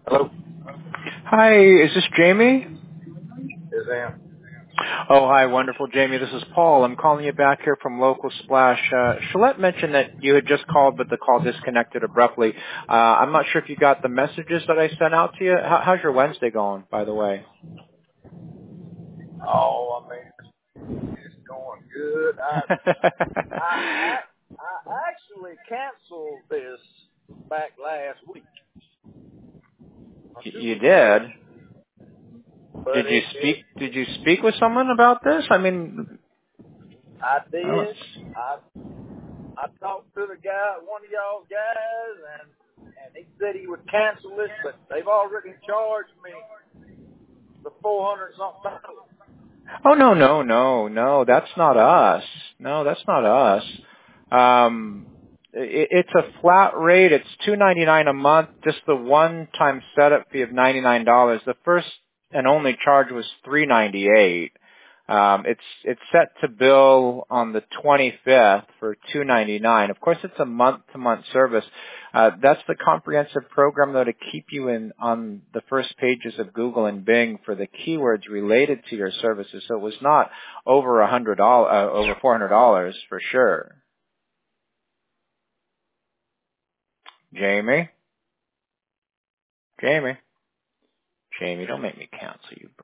Hello? Hi, is this Jamie? Is Am. Oh, hi, wonderful Jamie. This is Paul. I'm calling you back here from Local Splash. Shalette mentioned that you had just called, but the call disconnected abruptly. I'm not sure if you got the messages that I sent out to you. How's your Wednesday going, by the way? Oh, I mean, it's going good. I actually canceled this back last week. I should You have quit, did? but Did you speak with someone about this? I mean, I I don't. did. I talked to the guy, one of y'all's guys, and he said he would cancel it, but they've already charged me the 400 something. Oh no. That's not us. No, that's not us. It's a flat rate. It's $2.99 a month. Just the one-time setup fee of $99. The first and only charge was $3.98. It's set to bill on the 25th for $2.99. Of course, it's a month-to-month service. That's the comprehensive program, though, to keep you in on the first pages of Google and Bing for the keywords related to your services. So it was not over over $400 for sure. Jamie, Jamie, don't make me cancel you.